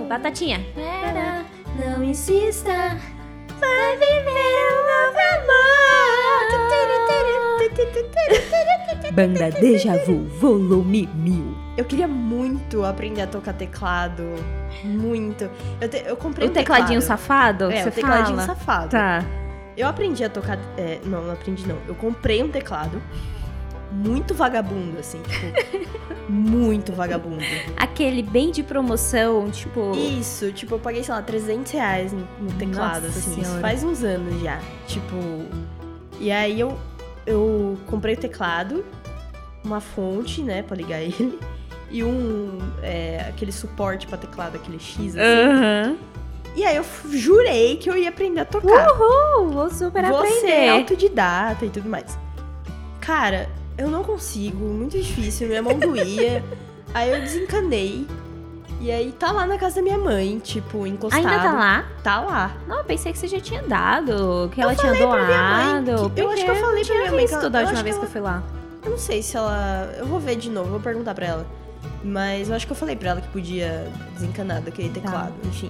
Batatinha. Não insista, vai viver um novo amor. Banda Deja Vu, volume 1000. Eu queria muito aprender a tocar teclado. Muito. Eu comprei O tecladinho safado? É, você o tecladinho fala? safado. Tá. Eu aprendi a tocar... não aprendi não. Eu comprei um teclado muito vagabundo, assim, tipo... muito vagabundo. Aquele bem de promoção, tipo... Isso, tipo, eu paguei, sei lá, R$300 no teclado, Nossa assim. Senhora. Isso faz uns anos já. Tipo... E aí eu comprei o teclado, uma fonte, né, pra ligar ele, e aquele suporte pra teclado, aquele X, assim. Aham. E aí eu jurei que eu ia aprender a tocar. Uhul, vou super Vou ser aprender. autodidata e tudo mais. Cara, eu não consigo, muito difícil, minha mão doía. Aí eu desencanei. E aí tá lá na casa da minha mãe, tipo, encostado. Ainda tá lá? Tá lá. Não, eu pensei que você já tinha dado, que Eu ela tinha falei pra minha mãe doado. que- eu acho que eu porque falei pra tinha minha mãe que visto ela- da eu última acho vez que que eu fui lá. Eu não sei se ela... Eu vou ver de novo, vou perguntar pra ela. Mas eu acho que eu falei pra ela que podia desencanar daquele teclado, enfim.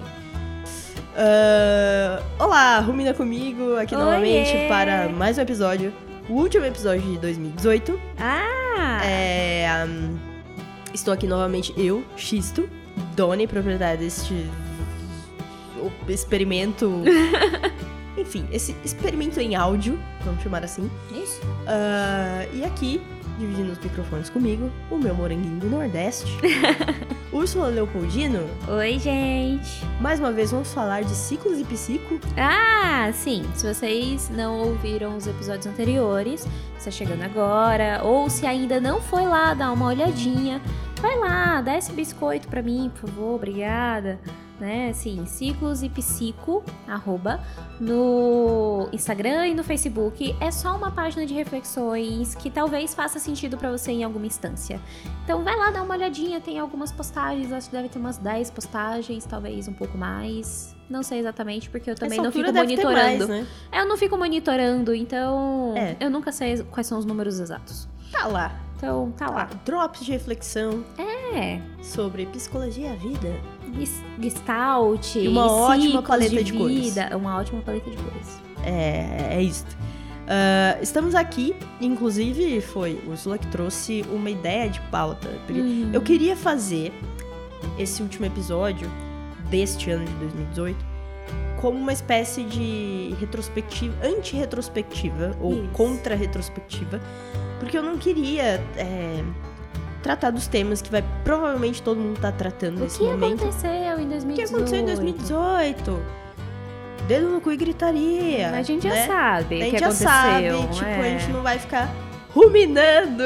Olá, Rumina comigo, aqui Oiê. novamente para mais um episódio. O último episódio de 2018. Ah! Estou aqui novamente eu, Xisto, Doni, proprietária deste experimento. Enfim, esse experimento em áudio, vamos chamar assim. Isso. E aqui, dividindo os microfones comigo, o meu moranguinho do Nordeste, Úrsula Leopoldino. Oi, gente. Mais uma vez, vamos falar de ciclos e psico. Ah, sim. Se vocês não ouviram os episódios anteriores, você chegando agora, ou se ainda não foi lá dar uma olhadinha, vai lá, dá esse biscoito pra mim, por favor, obrigada. Né, sim, Ciclos e Psico, @ no Instagram e no Facebook. É só uma página de reflexões que talvez faça sentido pra você em alguma instância. Então vai lá dar uma olhadinha, tem algumas postagens, acho que deve ter umas 10 postagens, talvez um pouco mais. Não sei exatamente, porque eu também não fico monitorando. Né? Eu não fico monitorando, então É. eu nunca sei quais são os números exatos. Tá lá. Então, tá lá. Drops de reflexão É, sobre psicologia e a vida. Gestalt, E uma ótima ciclos paleta de cores. vida, uma ótima paleta de cores. É isso. Estamos aqui, inclusive foi Úrsula que trouxe uma ideia de pauta. Porque eu queria fazer esse último episódio deste ano de 2018 como uma espécie de retrospectiva, anti-retrospectiva ou Isso. contra-retrospectiva, porque eu não queria tratar dos temas que provavelmente todo mundo tá tratando O nesse que momento. aconteceu em 2018? O que aconteceu em 2018? Dedo no cu e gritaria. A gente já né? sabe A o gente que já aconteceu. sabe, tipo, a gente não vai ficar ruminando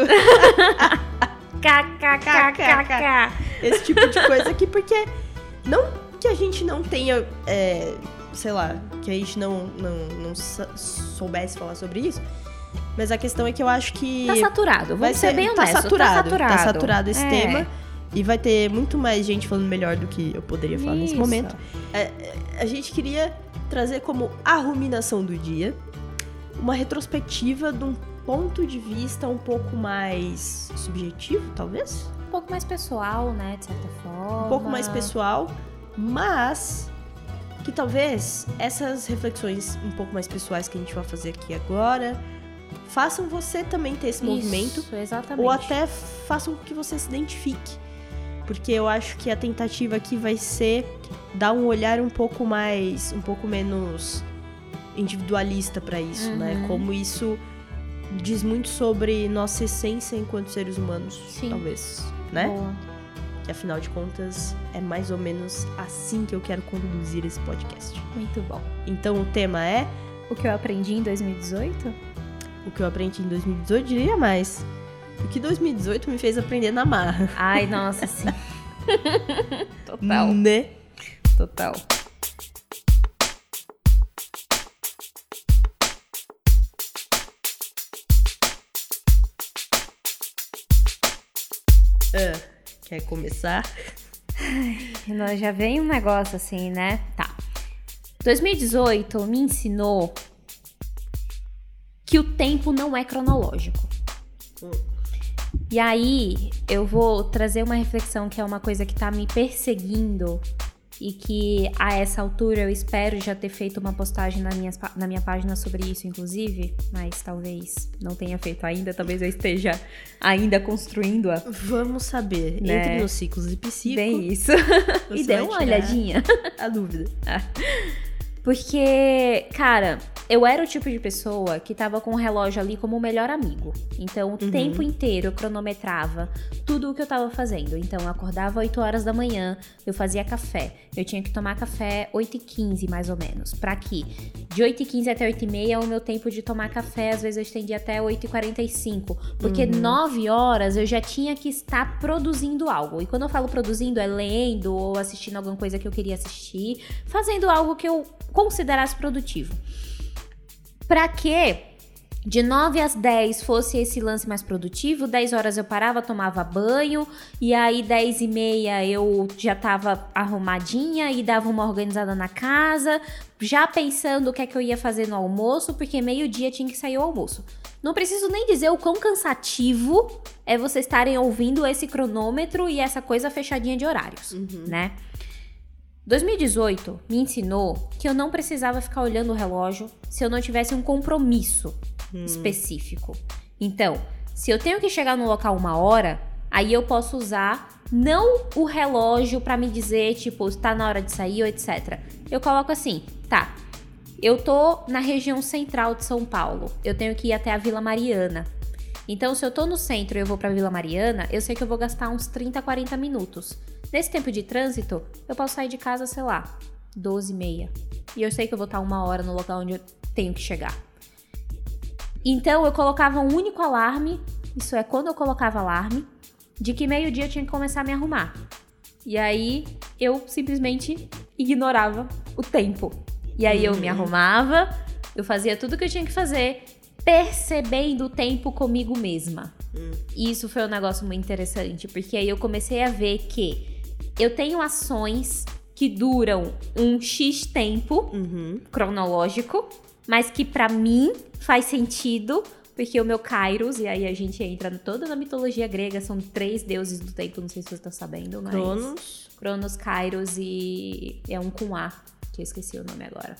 KKKKK. esse tipo de coisa aqui, porque não que a gente não tenha, sei lá, que a gente não soubesse falar sobre isso, mas a questão é que eu acho que Tá saturado, vamos ser bem tá honestos. saturado esse tema. E vai ter muito mais gente falando melhor do que eu poderia falar nesse Isso. momento. A gente queria trazer como a ruminação do dia uma retrospectiva de um ponto de vista um pouco mais subjetivo, talvez? Um pouco mais pessoal, né, de certa forma. Um pouco mais pessoal, mas que talvez essas reflexões um pouco mais pessoais que a gente vai fazer aqui agora façam você também ter esse movimento. Isso, exatamente. Ou até façam com que você se identifique. Porque eu acho que a tentativa aqui vai ser dar um olhar um pouco menos individualista pra isso, né? Como isso diz muito sobre nossa essência enquanto seres humanos, Sim. talvez, né? Boa. Que afinal de contas é mais ou menos assim que eu quero conduzir esse podcast. Muito bom. Então o tema é O que eu aprendi em 2018? o que eu aprendi em 2018, diria mais. O que 2018 me fez aprender na marra. Ai, nossa, sim. Total. Né? Total. Quer começar? Já vem um negócio assim, né? Tá. 2018 me ensinou que o tempo não é cronológico. E aí, eu vou trazer uma reflexão que é uma coisa que tá me perseguindo e que a essa altura eu espero já ter feito uma postagem na minha página sobre isso, inclusive, mas talvez não tenha feito ainda, talvez eu esteja ainda construindo-a. Vamos saber. Né? Entre nos ciclos e psico. Bem isso. E dê uma vai tirar olhadinha. a dúvida. Porque, cara, eu era o tipo de pessoa que tava com o relógio ali como o melhor amigo. Então, o tempo inteiro eu cronometrava tudo o que eu tava fazendo. Então, eu acordava 8 horas da manhã, eu fazia café. Eu tinha que tomar café 8h15, mais ou menos. Pra que de 8h15 até 8h30 é o meu tempo de tomar café. Às vezes eu estendia até 8h45. Porque 9 horas eu já tinha que estar produzindo algo. E quando eu falo produzindo, é lendo ou assistindo alguma coisa que eu queria assistir. Fazendo algo que eu considerasse produtivo. Pra que de 9 às 10 fosse esse lance mais produtivo, 10 horas eu parava, tomava banho, e aí 10h30 eu já tava arrumadinha e dava uma organizada na casa, já pensando o que é que eu ia fazer no almoço, porque meio-dia tinha que sair o almoço. Não preciso nem dizer o quão cansativo é vocês estarem ouvindo esse cronômetro e essa coisa fechadinha de horários, né? 2018 me ensinou que eu não precisava ficar olhando o relógio se eu não tivesse um compromisso específico. Então, se eu tenho que chegar no local 1 hora, aí eu posso usar não o relógio pra me dizer, tipo, está na hora de sair ou etc. Eu coloco assim, tá, eu tô na região central de São Paulo, eu tenho que ir até a Vila Mariana. Então, se eu tô no centro e eu vou pra Vila Mariana, eu sei que eu vou gastar uns 30, 40 minutos. Nesse tempo de trânsito, eu posso sair de casa, sei lá, 12h30. E eu sei que eu vou estar 1 hora no local onde eu tenho que chegar. Então, eu colocava um único alarme, isso é, quando eu colocava alarme, de que meio-dia eu tinha que começar a me arrumar. E aí, eu simplesmente ignorava o tempo. E aí, eu me arrumava, eu fazia tudo que eu tinha que fazer, percebendo o tempo comigo mesma. E isso foi um negócio muito interessante, porque aí eu comecei a ver que eu tenho ações que duram um X tempo cronológico, mas que pra mim faz sentido, porque o meu Kairos, e aí a gente entra toda na mitologia grega, são 3 deuses do tempo, não sei se você tá sabendo, mas... Cronos, Kairos e... é um com A, que eu esqueci o nome agora.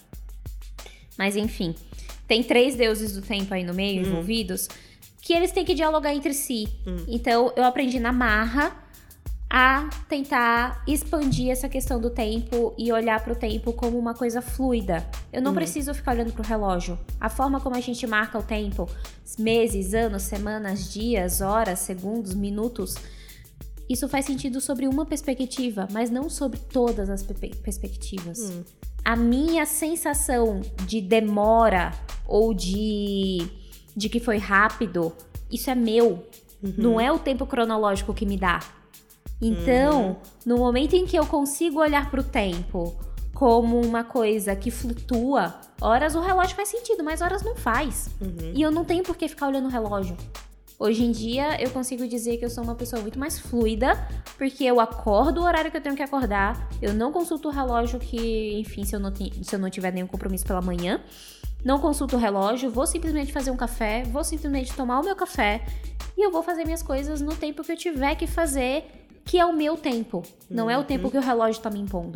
Mas enfim, tem 3 deuses do tempo aí no meio, envolvidos, que eles têm que dialogar entre si. Então, eu aprendi na marra a tentar expandir essa questão do tempo e olhar pro tempo como uma coisa fluida. Eu não preciso ficar olhando pro relógio. A forma como a gente marca o tempo, meses, anos, semanas, dias, horas, segundos, minutos, isso faz sentido sobre uma perspectiva, mas não sobre todas as perspectivas. A minha sensação de demora ou de que foi rápido, isso é meu. Não é o tempo cronológico que me dá. Então, no momento em que eu consigo olhar pro tempo como uma coisa que flutua, horas o relógio faz sentido, mas horas não faz. E eu não tenho por que ficar olhando o relógio. Hoje em dia, eu consigo dizer que eu sou uma pessoa muito mais fluida, porque eu acordo o horário que eu tenho que acordar, eu não consulto o relógio que, enfim, se eu não tiver nenhum compromisso pela manhã, não consulto o relógio, vou simplesmente fazer um café, vou simplesmente tomar o meu café e eu vou fazer minhas coisas no tempo que eu tiver que fazer, que é o meu tempo, não é o tempo que o relógio tá me impondo.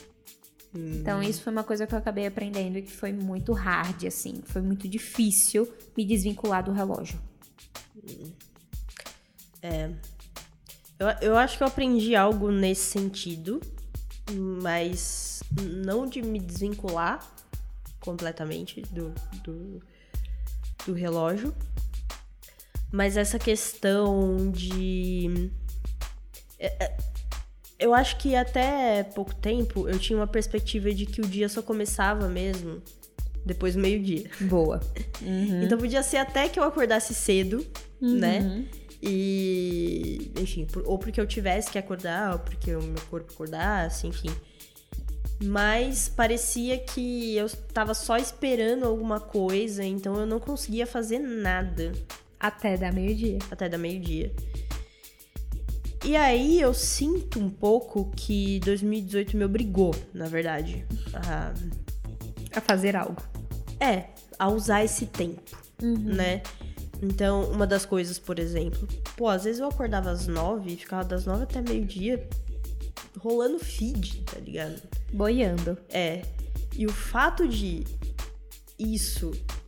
Então isso foi uma coisa que eu acabei aprendendo e que foi muito hard, assim, foi muito difícil me desvincular do relógio. Eu acho que eu aprendi algo nesse sentido, mas não de me desvincular completamente do relógio, mas essa questão de... Eu acho que até pouco tempo eu tinha uma perspectiva de que o dia só começava mesmo depois do meio-dia. Boa. Então podia ser até que eu acordasse cedo, né? E, enfim, ou porque eu tivesse que acordar, ou porque o meu corpo acordasse, enfim. Mas parecia que eu tava só esperando alguma coisa, então eu não conseguia fazer nada. Até dar meio-dia. Até dar meio-dia. E aí eu sinto um pouco que 2018 me obrigou, na verdade, a fazer algo. A usar esse tempo, né? Então, uma das coisas, por exemplo, às vezes eu acordava às 9 e ficava das 9 até meio-dia rolando feed, tá ligado? Boiando. E o fato de isso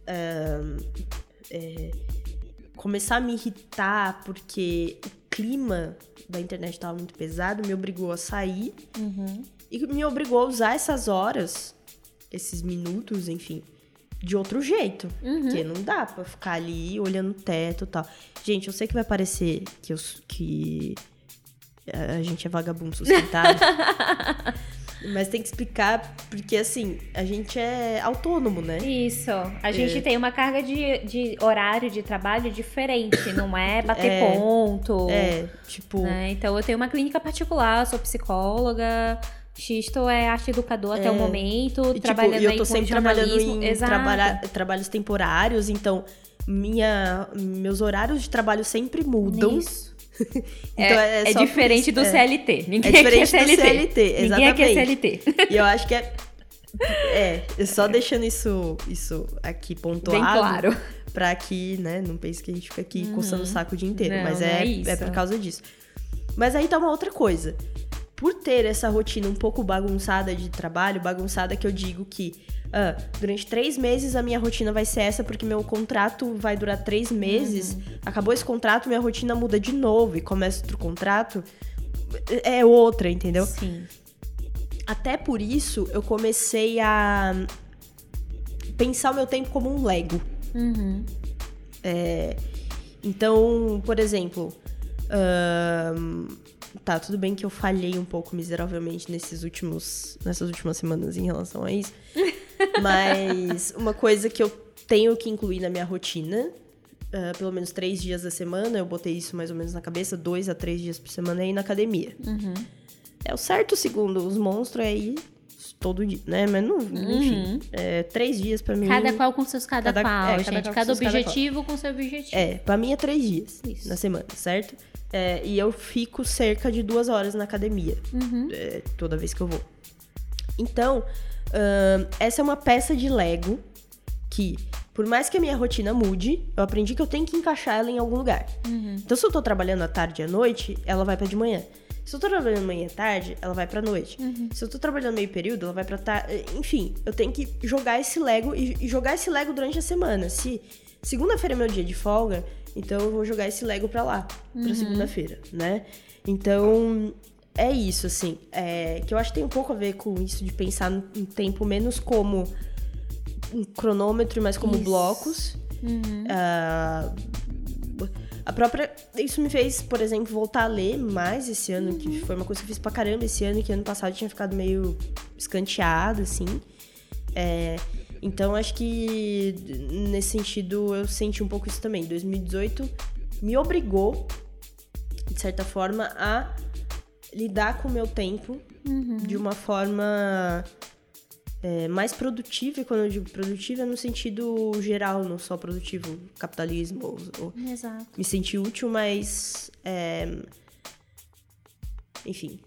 começar a me irritar porque o clima da internet estava muito pesado, me obrigou a sair e me obrigou a usar essas horas, esses minutos, enfim, de outro jeito. Porque não dá pra ficar ali olhando o teto e tal. Gente, eu sei que vai parecer que a gente é vagabundo sustentado. Mas tem que explicar, porque assim, a gente é autônomo, né? Isso. A gente tem uma carga de horário de trabalho diferente, não é bater ponto. Tipo... Né? Então, eu tenho uma clínica particular, sou psicóloga, Xisto é arte educador até o momento, e, trabalhando eu aí tô com sempre jornalismo. trabalhando em trabalhos temporários, então meus horários de trabalho sempre mudam. Isso. Então é diferente do CLT. Ninguém é diferente aqui é CLT. do CLT, exatamente. Ninguém aqui é CLT. E eu acho que só deixando isso aqui pontuado. Bem claro. Pra que, né, não pense que a gente fica aqui coçando o saco o dia inteiro. Não, mas não é isso. É por causa disso. Mas aí tá uma outra coisa. Por ter essa rotina um pouco bagunçada de trabalho, bagunçada que eu digo que durante 3 meses a minha rotina vai ser essa, porque meu contrato vai durar 3 meses. Acabou esse contrato, minha rotina muda de novo e começa outro contrato. É outra, entendeu? Sim. Até por isso, eu comecei a pensar o meu tempo como um Lego. Então, por exemplo... Tá, tudo bem que eu falhei um pouco miseravelmente nessas últimas semanas em relação a isso. Mas uma coisa que eu tenho que incluir na minha rotina, pelo menos 3 dias da semana, eu botei isso mais ou menos na cabeça, 2 a 3 dias por semana é ir na academia. É o certo, segundo os monstros, é ir todo dia, né? Mas não, enfim, 3 dias pra mim... Cada qual com seus cada qual, gente. Cada objetivo com seu objetivo. Pra mim é 3 dias na semana, certo? E eu fico cerca de 2 horas na academia, toda vez que eu vou. Então, essa é uma peça de Lego que, por mais que a minha rotina mude, eu aprendi que eu tenho que encaixar ela em algum lugar. Então, se eu tô trabalhando à tarde e à noite, ela vai pra de manhã. Se eu tô trabalhando manhã e tarde, ela vai pra noite. Se eu tô trabalhando meio período, ela vai pra tarde. Enfim, eu tenho que jogar esse Lego e jogar esse Lego durante a semana. Se segunda-feira é meu dia de folga, então eu vou jogar esse Lego pra lá, pra segunda-feira, né? Então, é isso, assim. Que eu acho que tem um pouco a ver com isso de pensar no tempo menos como um cronômetro, mas como blocos. Isso me fez, por exemplo, voltar a ler mais esse ano, que foi uma coisa que eu fiz pra caramba esse ano, que ano passado tinha ficado meio escanteado, assim. Então, acho que nesse sentido eu senti um pouco isso também. 2018 me obrigou, de certa forma, a lidar com o meu tempo de uma forma mais produtiva. E quando eu digo produtiva é no sentido geral, não só produtivo, capitalismo. Exato. Me sentir útil, mas... enfim...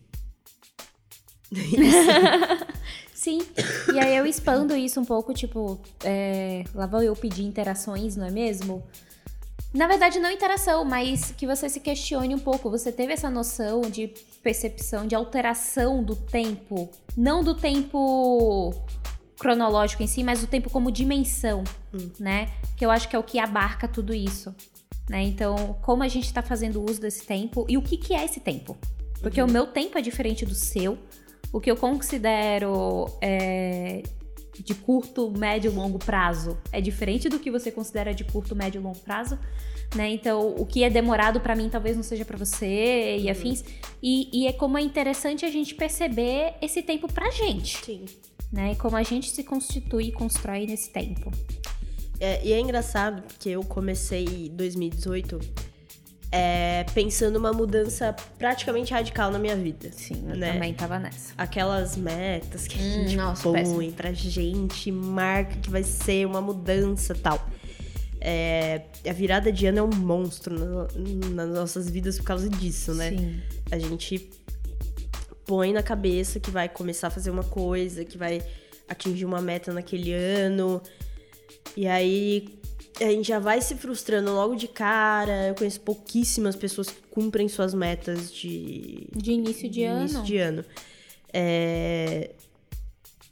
Sim, e aí eu expando isso um pouco, tipo, lá vou eu pedir interações, não é mesmo? Na verdade, não interação, mas que você se questione um pouco. Você teve essa noção de percepção, de alteração do tempo, não do tempo cronológico em si, mas do tempo como dimensão, né? Que eu acho que é o que abarca tudo isso, né? Então, como a gente tá fazendo uso desse tempo e o que é esse tempo? Porque o meu tempo é diferente do seu. O que eu considero de curto, médio e longo prazo é diferente do que você considera de curto, médio e longo prazo, né? Então, o que é demorado pra mim talvez não seja pra você e afins. E é como é interessante a gente perceber esse tempo pra gente. Sim. Né? E como a gente se constitui e constrói nesse tempo. E é engraçado porque eu comecei 2018... pensando uma mudança praticamente radical na minha vida. Sim, eu né? também tava nessa. Aquelas metas que a gente põe pra gente, marca que vai ser uma mudança e tal. A virada de ano é um monstro nas nossas vidas por causa disso, né? Sim. A gente põe na cabeça que vai começar a fazer uma coisa, que vai atingir uma meta naquele ano. E aí... a gente já vai se frustrando logo de cara. Eu conheço pouquíssimas pessoas que cumprem suas metas de início de ano.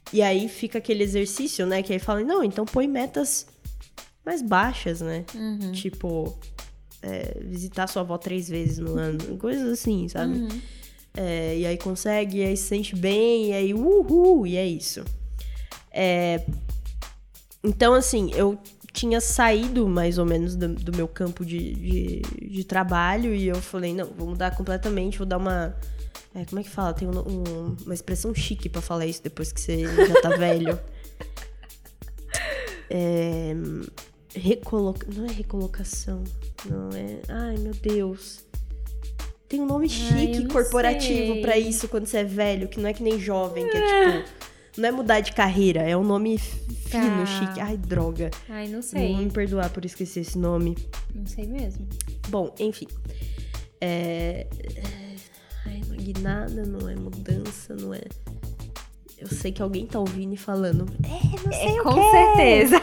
E aí fica aquele exercício, né? Que aí fala, não, então põe metas mais baixas, né? Tipo, visitar sua avó 3 vezes no ano. Coisas assim, sabe? E aí consegue, e aí se sente bem, e aí uhul, e é isso. Então, assim, eu tinha saído mais ou menos do meu campo de trabalho e eu falei, não, vou mudar completamente, vou dar uma... como é que fala? Tem uma expressão chique pra falar isso depois que você já tá velho. Não é recolocação, não é... Ai, meu Deus. Tem um nome chique corporativo pra isso quando você é velho, que não é que nem jovem, que é tipo... Não é mudar de carreira, é um nome fino, chique. Ai, droga. Ai, não sei. Vou me perdoar por esquecer esse nome. Não sei mesmo. Bom, enfim. Não é guinada, não é mudança, não é... Eu sei que alguém tá ouvindo e falando... não sei o com quê. certeza.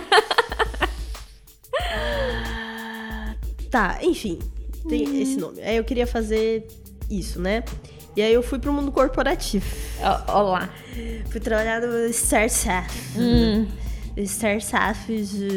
Tá, enfim. Tem esse nome. Aí eu queria fazer isso, né? E aí eu fui pro mundo corporativo. Olá. Fui trabalhar no Startup. Startup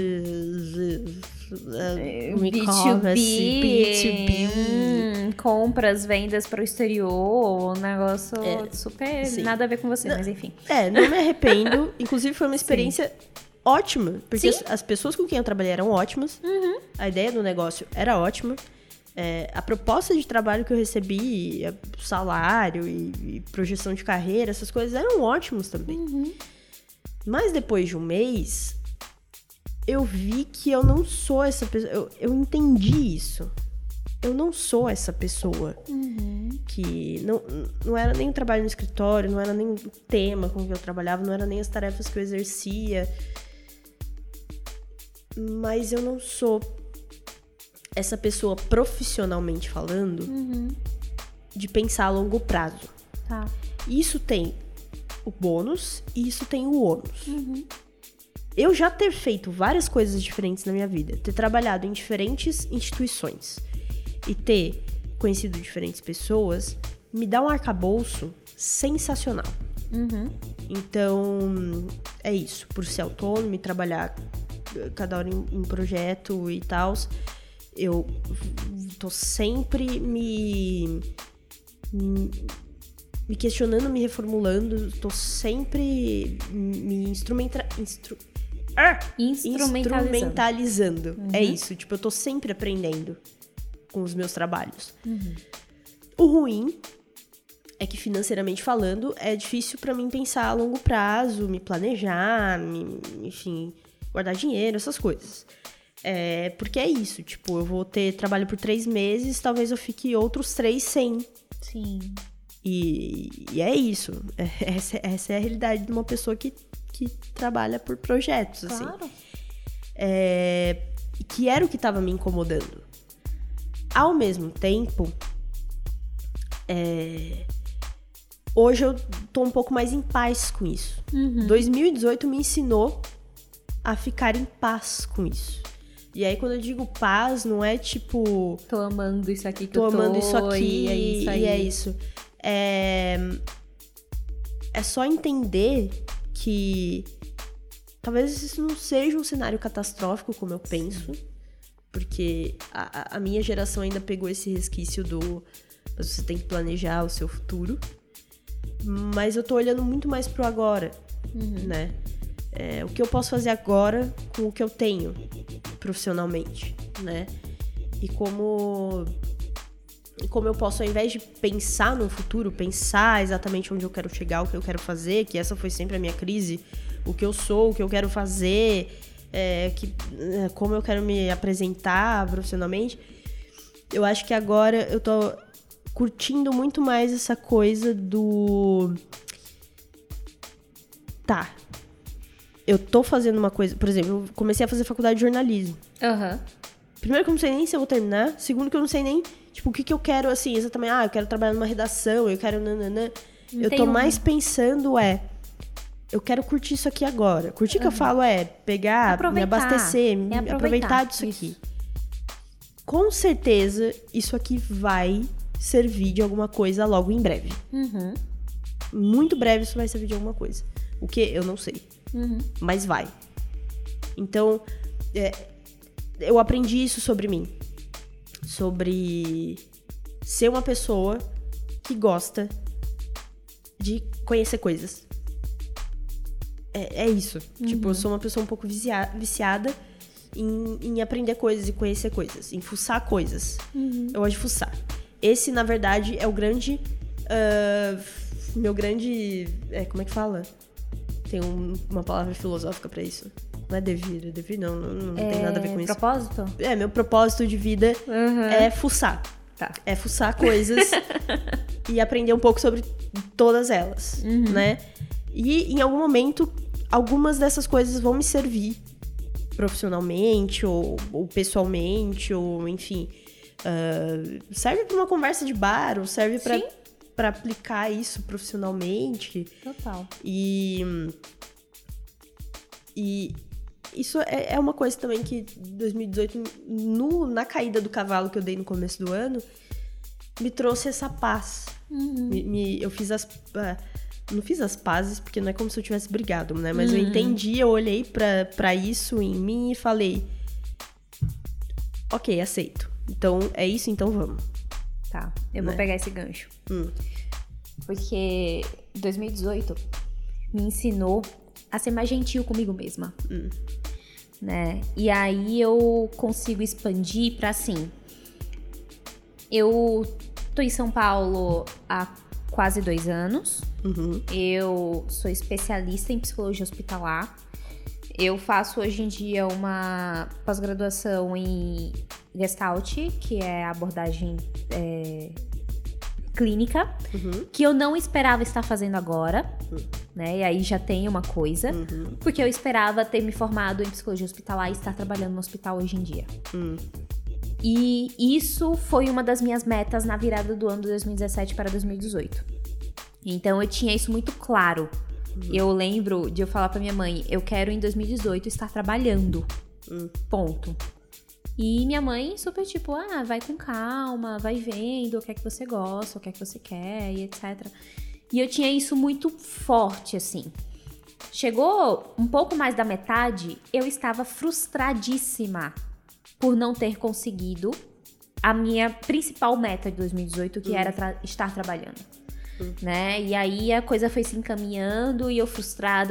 B2B. Compras, vendas para o exterior. Um negócio super... sim. Nada a ver com você, mas enfim. Não me arrependo. Inclusive foi uma experiência ótima. Porque as pessoas com quem eu trabalhei eram ótimas. A ideia do negócio era ótima. A proposta de trabalho que eu recebi, o salário e projeção de carreira, essas coisas eram ótimos também. Mas depois de um mês, eu vi que eu não sou essa pessoa. Eu entendi isso. Eu não sou essa pessoa. Que não era nem o trabalho no escritório, não era nem o tema com que eu trabalhava, não era nem as tarefas que eu exercia. Mas eu não sou essa pessoa profissionalmente falando de pensar a longo prazo. Tá. Isso tem o bônus e isso tem o ônus. Eu já ter feito várias coisas diferentes na minha vida, ter trabalhado em diferentes instituições e ter conhecido diferentes pessoas, me dá um arcabouço sensacional. Então, é isso. Por ser autônomo e trabalhar cada hora em projeto e tal, eu tô sempre me questionando, me reformulando, tô sempre me instrumentalizando. É isso, tipo, eu tô sempre aprendendo com os meus trabalhos. O ruim é que, financeiramente falando, é difícil pra mim pensar a longo prazo, me planejar, enfim, guardar dinheiro, essas coisas. Porque é isso, tipo, eu vou ter trabalho por 3 meses, talvez eu fique outros 3 sem. Sim. E é isso. Essa é a realidade de uma pessoa que trabalha por projetos, assim. Claro. Que era o que tava me incomodando. Ao mesmo tempo, hoje eu tô um pouco mais em paz com isso. 2018 me ensinou a ficar em paz com isso. E aí, quando eu digo paz, não é tipo... Tô amando isso aqui que tô amando isso aqui e é isso aí. E é isso. É só entender que talvez isso não seja um cenário catastrófico, como eu penso. Porque a minha geração ainda pegou esse resquício mas você tem que planejar o seu futuro. Mas eu tô olhando muito mais pro agora, né? O que eu posso fazer agora com o que eu tenho profissionalmente, né? E como eu posso, ao invés de pensar no futuro, pensar exatamente onde eu quero chegar, o que eu quero fazer, que essa foi sempre a minha crise, o que eu sou, o que eu quero fazer, como eu quero me apresentar profissionalmente. Eu acho que agora eu tô curtindo muito mais essa coisa do... Tá, eu tô fazendo uma coisa... Por exemplo, eu comecei a fazer faculdade de jornalismo. Primeiro que eu não sei nem se eu vou terminar. Segundo que eu não sei nem, tipo, o que eu quero, assim, exatamente. Eu quero trabalhar numa redação, eu quero... Eu tô mais pensando, eu quero curtir isso aqui agora. Curtir que eu falo pegar, aproveitar. Me abastecer, aproveitar disso aqui. Com certeza, isso aqui vai servir de alguma coisa logo em breve. Muito breve isso vai servir de alguma coisa. O que? Eu não sei. Mas vai. Então, eu aprendi isso sobre mim. Sobre ser uma pessoa que gosta de conhecer coisas. É isso. Tipo, eu sou uma pessoa um pouco viciada em aprender coisas e conhecer coisas. Em fuçar coisas. Eu gosto de fuçar. Esse, na verdade, é o grande... meu grande... como é que fala? Tem uma palavra filosófica pra isso. Não é devir não tem nada a ver com isso. Propósito? Meu propósito de vida é fuçar. Tá. É fuçar coisas e aprender um pouco sobre todas elas, né? E em algum momento, algumas dessas coisas vão me servir profissionalmente ou pessoalmente, ou enfim. Serve pra uma conversa de bar, ou serve pra aplicar isso profissionalmente. Total. E isso é uma coisa também que 2018, na caída do cavalo que eu dei no começo do ano, me trouxe essa paz. Eu fiz não fiz as pazes, porque não é como se eu tivesse brigado, né? Mas eu entendi, eu olhei pra isso em mim e falei... Ok, aceito. Então, é isso, então vamos. Tá, eu vou pegar esse gancho. Porque 2018 me ensinou a ser mais gentil comigo mesma. Né? E aí eu consigo expandir pra assim... Eu tô em São Paulo há quase 2 anos. Eu sou especialista em psicologia hospitalar. Eu faço hoje em dia uma pós-graduação em Gestalt, que é a abordagem clínica, que eu não esperava estar fazendo agora, né? E aí já tem uma coisa, porque eu esperava ter me formado em psicologia hospitalar e estar trabalhando no hospital hoje em dia. E isso foi uma das minhas metas na virada do ano de 2017 para 2018. Então eu tinha isso muito claro. Eu lembro de eu falar pra minha mãe, eu quero em 2018 estar trabalhando. Ponto. E minha mãe super tipo, vai com calma, vai vendo o que é que você gosta, o que é que você quer e etc. E eu tinha isso muito forte, assim. Chegou um pouco mais da metade, eu estava frustradíssima por não ter conseguido a minha principal meta de 2018, que era estar trabalhando. Né? E aí a coisa foi se encaminhando e eu frustrada.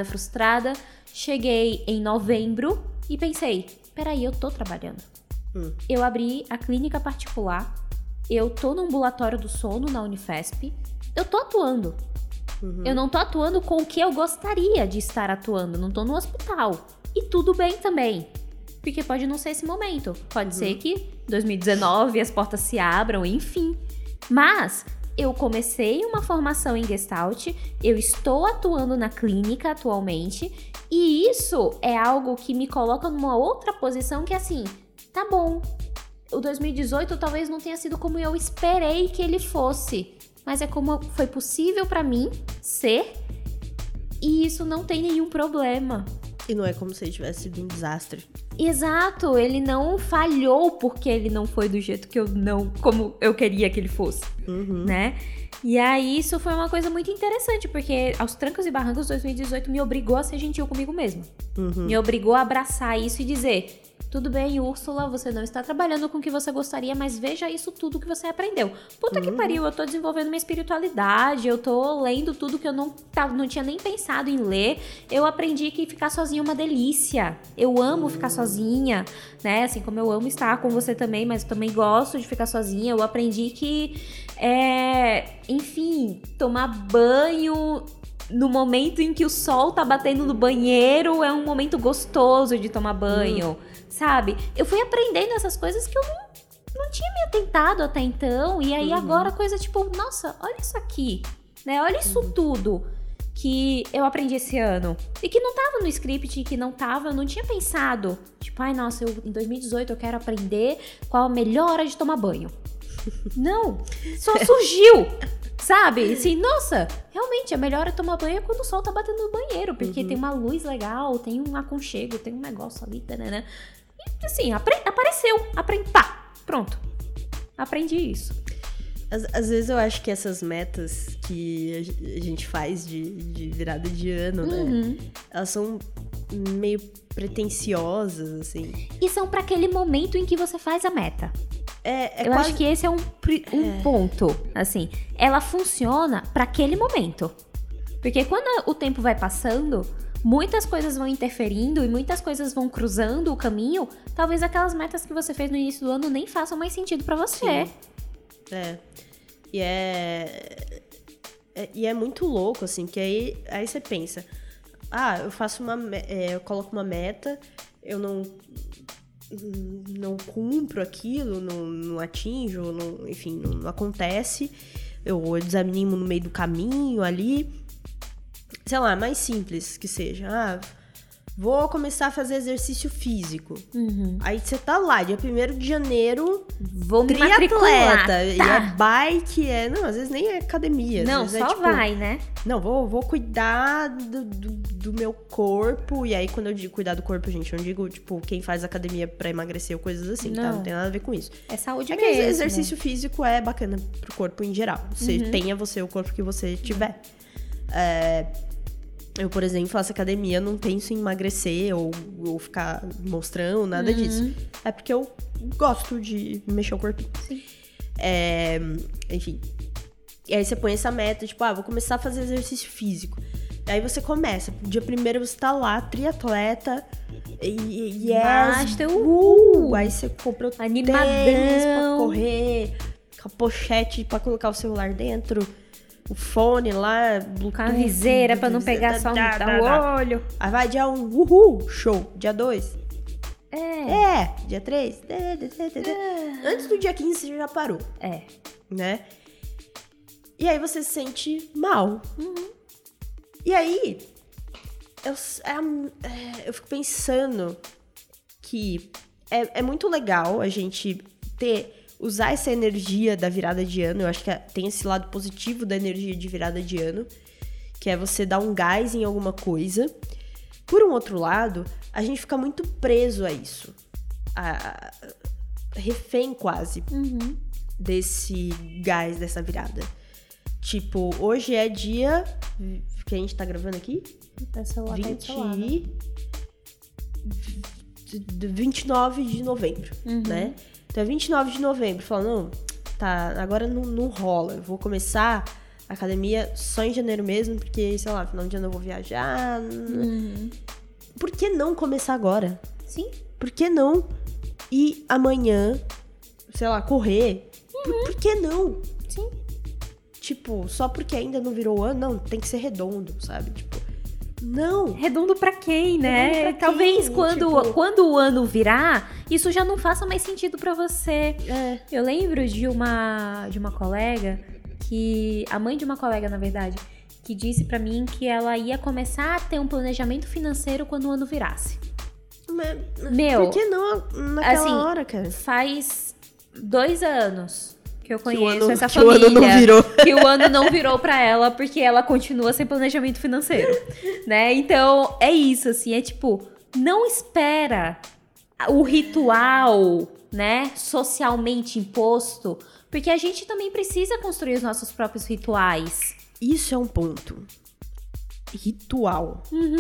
Cheguei em novembro e pensei, peraí, eu tô trabalhando. Eu abri a clínica particular, eu tô no ambulatório do sono na Unifesp, eu tô atuando. Eu não tô atuando com o que eu gostaria de estar atuando, não tô no hospital. E tudo bem também, porque pode não ser esse momento. Pode ser que 2019 as portas se abram, enfim. Mas eu comecei uma formação em Gestalt, eu estou atuando na clínica atualmente, e isso é algo que me coloca numa outra posição que assim, tá bom, o 2018 talvez não tenha sido como eu esperei que ele fosse, mas é como foi possível pra mim ser, e isso não tem nenhum problema. E não é como se ele tivesse sido um desastre. Exato, ele não falhou porque ele não foi do jeito que como eu queria que ele fosse, né? E aí isso foi uma coisa muito interessante, porque aos trancos e barrancos 2018 me obrigou a ser gentil comigo mesma. Me obrigou a abraçar isso e dizer, tudo bem, Úrsula, você não está trabalhando com o que você gostaria, mas veja isso tudo que você aprendeu. Puta que pariu, eu tô desenvolvendo minha espiritualidade, eu tô lendo tudo que eu não tinha nem pensado em ler. Eu aprendi que ficar sozinha é uma delícia. Eu amo ficar sozinha, né? Assim como eu amo estar com você também, mas eu também gosto de ficar sozinha. Eu aprendi que, enfim, tomar banho no momento em que o sol tá batendo no banheiro é um momento gostoso de tomar banho. Sabe? Eu fui aprendendo essas coisas que eu não tinha me atentado até então. E aí agora a coisa tipo, nossa, olha isso aqui, né? Olha isso tudo que eu aprendi esse ano. E que não tava no script, que não tinha pensado. Tipo, nossa, em 2018 eu quero aprender qual a melhor hora de tomar banho. Não, só surgiu. Sabe? Assim, nossa, realmente, a melhor hora de tomar banho é quando o sol tá batendo no banheiro. Porque tem uma luz legal, tem um aconchego, tem um negócio ali, né? E assim, apareceu. Pá, pronto. Aprendi isso. Às vezes eu acho que essas metas que a gente faz de virada de ano, né? Elas são meio pretensiosas, assim. E são pra aquele momento em que você faz a meta. Eu quase... acho que esse é um ponto, assim. Ela funciona pra aquele momento. Porque quando o tempo vai passando, muitas coisas vão interferindo e muitas coisas vão cruzando o caminho. Talvez aquelas metas que você fez no início do ano nem façam mais sentido pra você. Sim. E é muito louco, assim, que aí você pensa, eu faço eu coloco uma meta, eu não cumpro aquilo, não atinjo, enfim, não acontece, eu desanimo no meio do caminho ali, sei lá, mais simples que seja, vou começar a fazer exercício físico. Aí você tá lá, dia 1º de janeiro, vou me triatleta, matricular, e é bike, não, às vezes nem é academia. Não, só vai, né? Não, vou cuidar do meu corpo, e aí quando eu digo cuidar do corpo, gente, eu não digo, tipo, quem faz academia pra emagrecer ou coisas assim, tá? Não tem nada a ver com isso. É saúde mesmo. Que exercício físico é bacana pro corpo em geral. Tenha você o corpo que você tiver. Eu, por exemplo, faço academia, não penso em emagrecer ou ficar mostrando, nada disso. É porque eu gosto de mexer o corpinho. Sim. Enfim. E aí você põe essa meta, tipo, vou começar a fazer exercício físico. E aí você começa. Dia 1º você tá lá, triatleta. E basta, aí você compra o animadão tênis pra correr, com a pochete pra colocar o celular dentro. O fone lá, com a viseira pra não pegar só o olho. Aí vai dia 1, show. Dia 2. Dia 3. Antes do dia 15 você já parou. Né? E aí você se sente mal. E aí, eu fico pensando que é muito legal a gente usar essa energia da virada de ano. Eu acho que tem esse lado positivo da energia de virada de ano, que é você dar um gás em alguma coisa. Por um outro lado, a gente fica muito preso a isso. Refém quase desse gás, dessa virada. Tipo, hoje é dia que a gente tá gravando aqui? 29 de novembro, né? Então é 29 de novembro, falando, agora não rola, eu vou começar a academia só em janeiro mesmo, porque, sei lá, final de ano eu vou viajar. Por que não começar agora? Sim. Por que não ir amanhã, sei lá, correr? Por que não? Sim. Tipo, só porque ainda não virou ano, não, tem que ser redondo, sabe? Tipo, não. Redondo pra quem, né? Redondo pra Talvez quem? quando o ano virar, isso já não faça mais sentido pra você. Eu lembro de uma colega a mãe de uma colega, na verdade, que disse pra mim que ela ia começar a ter um planejamento financeiro quando o ano virasse. Por que não naquela hora, cara? Faz 2 anos que eu conheço essa família. Que o ano não virou. Que o ano não virou pra ela, porque ela continua sem planejamento financeiro, né? Então, é isso, assim, é tipo, não espera o ritual, né, socialmente imposto, porque a gente também precisa construir os nossos próprios rituais. Isso é um ponto. Ritual.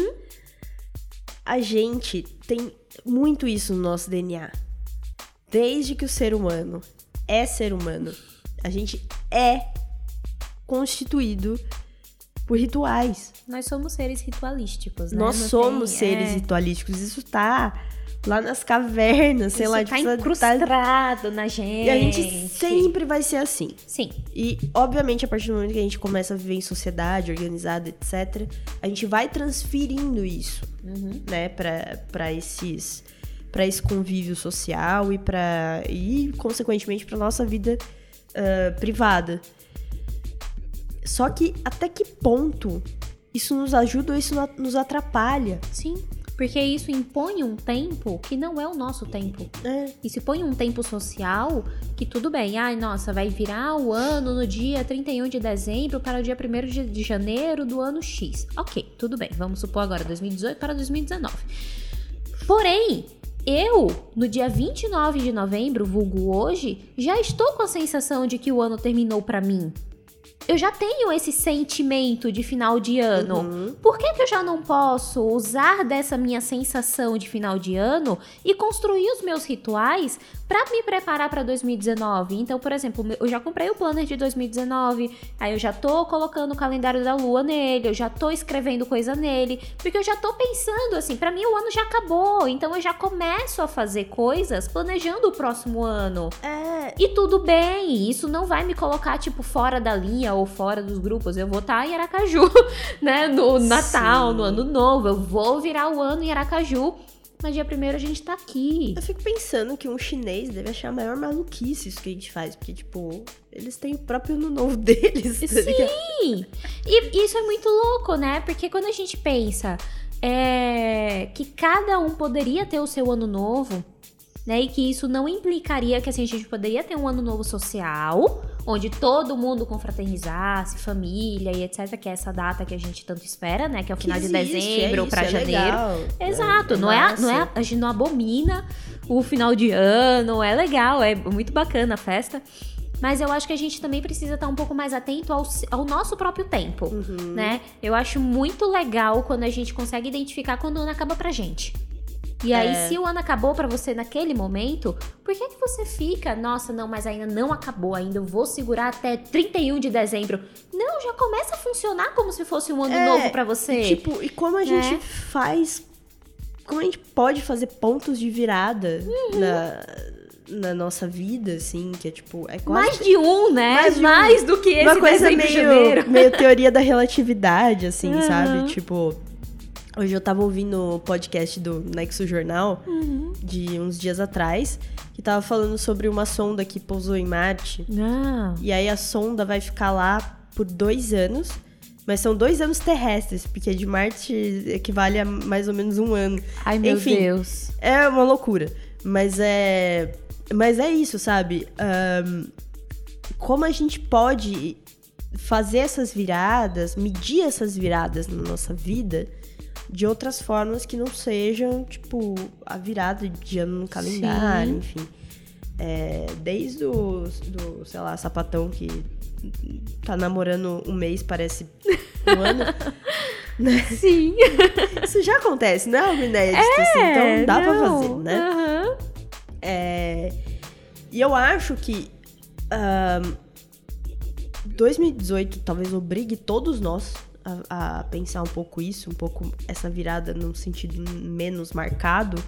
A gente tem muito isso no nosso DNA. Desde que o ser humano é ser humano, a gente é constituído por rituais. Nós somos seres ritualísticos, né? Nós somos seres ritualísticos. Isso tá lá nas cavernas, sei lá. Isso tá incrustado na gente. E a gente sempre vai ser assim. Sim. E, obviamente, a partir do momento que a gente começa a viver em sociedade, organizada, etc., a gente vai transferindo isso, né, pra esse convívio social e consequentemente, pra nossa vida privada. Só que até que ponto isso nos ajuda ou isso nos atrapalha? Sim, porque isso impõe um tempo que não é o nosso tempo. Isso impõe um tempo social que tudo bem. Nossa, vai virar o ano no dia 31 de dezembro para o dia 1º de janeiro do ano X. Ok, tudo bem. Vamos supor agora 2018 para 2019. Porém, eu, no dia 29 de novembro, vulgo hoje, já estou com a sensação de que o ano terminou pra mim. Eu já tenho esse sentimento de final de ano. Por que eu já não posso usar dessa minha sensação de final de ano e construir os meus rituais pra me preparar pra 2019? Então, por exemplo, eu já comprei o planner de 2019, aí eu já tô colocando o calendário da lua nele, eu já tô escrevendo coisa nele, porque eu já tô pensando assim, pra mim o ano já acabou, então eu já começo a fazer coisas planejando o próximo ano. E tudo bem, isso não vai me colocar, tipo, fora da linha ou fora dos grupos. Eu vou estar em Aracaju, né, no Natal, no Ano Novo, eu vou virar o ano em Aracaju. Mas dia 1º a gente tá aqui. Eu fico pensando que um chinês deve achar a maior maluquice isso que a gente faz. Porque, tipo, eles têm o próprio ano novo deles. Tá ligado? Sim! E isso é muito louco, né? Porque quando a gente pensa que cada um poderia ter o seu ano novo, né? E que isso não implicaria que assim, a gente poderia ter um ano novo social, onde todo mundo confraternizasse, família e etc, que é essa data que a gente tanto espera, né, que é o final de dezembro pra janeiro. Legal, exato, a gente não abomina o final de ano, é legal, é muito bacana a festa. Mas eu acho que a gente também precisa estar um pouco mais atento ao nosso próprio tempo, né? Eu acho muito legal quando a gente consegue identificar quando o ano acaba pra gente. E aí, se o ano acabou pra você naquele momento, por que você fica, nossa, não, mas ainda não acabou, ainda eu vou segurar até 31 de dezembro. Não, já começa a funcionar como se fosse um ano novo pra você. Tipo, e como a gente faz, como a gente pode fazer pontos de virada na nossa vida, assim, que é tipo... É quase, mais de um, né? Mais do que esse uma coisa janeiro. meio teoria da relatividade, assim, sabe? Tipo... Hoje eu tava ouvindo o podcast do Nexo Jornal, de uns dias atrás, que tava falando sobre uma sonda que pousou em Marte. E aí a sonda vai ficar lá por 2 anos, mas são 2 anos terrestres, porque de Marte equivale a mais ou menos 1 ano. Ai, meu Deus. É uma loucura. Mas é isso, sabe? Como a gente pode fazer essas viradas, medir essas viradas na nossa vida... de outras formas que não sejam, tipo, a virada de ano no calendário, enfim. Desde sei lá, sapatão que tá namorando um mês, parece um ano. Né? Sim. Isso já acontece, não é algo inédito, assim, então dá pra fazer, né? E eu acho que 2018 talvez obrigue todos nós a pensar um pouco isso, um pouco essa virada num sentido menos marcado,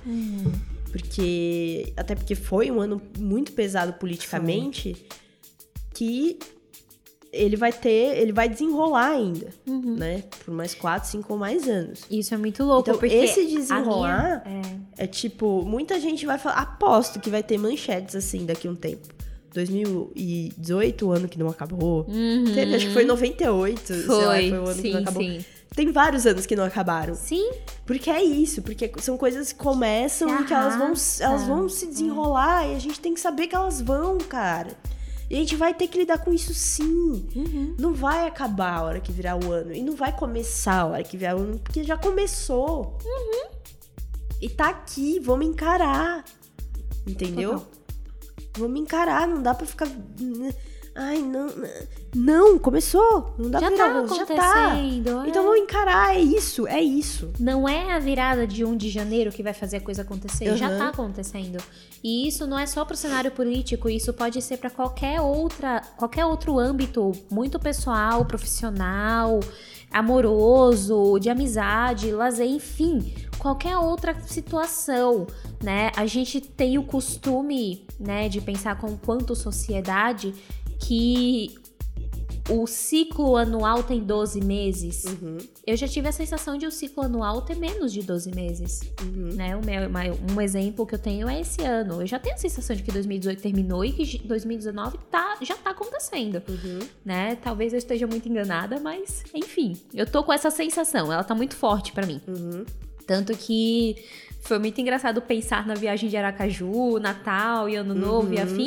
até porque foi um ano muito pesado politicamente, que ele vai desenrolar ainda, né? Por mais 4, 5 ou mais anos. Isso é muito louco, então, porque esse desenrolar é tipo, muita gente vai falar, aposto que vai ter manchetes assim daqui a um tempo. 2018, o ano que não acabou. Teve, acho que foi 98, sei lá, foi o ano que não acabou. Sim. Tem vários anos que não acabaram. Sim. Porque é isso, porque são coisas que começam e que elas vão se desenrolar e a gente tem que saber que elas vão, cara. E a gente vai ter que lidar com isso sim. Não vai acabar a hora que virar o ano. E não vai começar a hora que virar o ano, porque já começou. E tá aqui, vamos encarar. Entendeu? Total. Vamos encarar, não dá pra ficar... Ai, não, começou. Não dá pra virar o rosto, já tá. Então vamos encarar, é isso. Não é a virada de 1 de janeiro que vai fazer a coisa acontecer, já tá acontecendo. E isso não é só pro cenário político, isso pode ser pra qualquer outro âmbito, muito pessoal, profissional, amoroso, de amizade, lazer, enfim, qualquer outra situação, né? A gente tem o costume, né, de pensar quanto sociedade que o ciclo anual tem 12 meses. Eu já tive a sensação de o ciclo anual ter menos de 12 meses. Né? Um exemplo que eu tenho é esse ano. Eu já tenho a sensação de que 2018 terminou e que 2019 já tá acontecendo. Né? Talvez eu esteja muito enganada, mas enfim, eu tô com essa sensação. Ela tá muito forte pra mim. Tanto que foi muito engraçado pensar na viagem de Aracaju, Natal e Ano Novo e afins,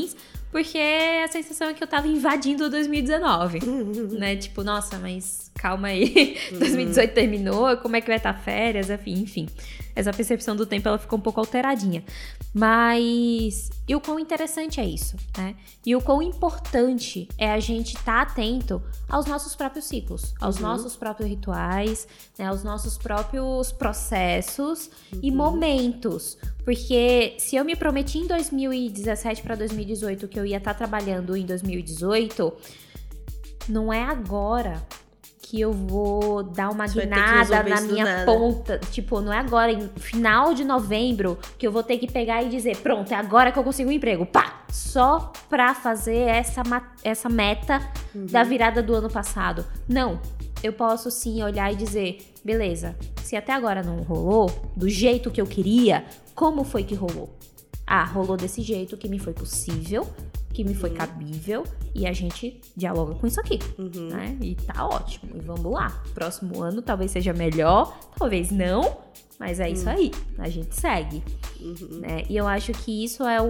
porque a sensação é que eu tava invadindo 2019, né? Tipo, nossa, mas calma aí, 2018 terminou, como é que vai estar férias, enfim. Essa percepção do tempo, ela ficou um pouco alteradinha. Mas, e o quão interessante é isso, né? E o quão importante é a gente estar atento aos nossos próprios ciclos, aos nossos próprios rituais, né? Aos nossos próprios processos e momentos. Porque se eu me prometi em 2017 para 2018 que eu ia estar trabalhando em 2018, não é agora que eu vou dar uma guinada na minha ponta. Tipo, não é agora, em final de novembro, que eu vou ter que pegar e dizer, pronto, é agora que eu consigo um emprego. Pá! Só pra fazer essa meta da virada do ano passado. Não. Eu posso sim olhar e dizer, beleza, se até agora não rolou, do jeito que eu queria, como foi que rolou? Ah, rolou desse jeito que me foi possível, que me foi cabível, e a gente dialoga com isso aqui, né? E tá ótimo, e vamos lá. Próximo ano talvez seja melhor, talvez não, mas é isso aí, a gente segue. Né? E eu acho que isso é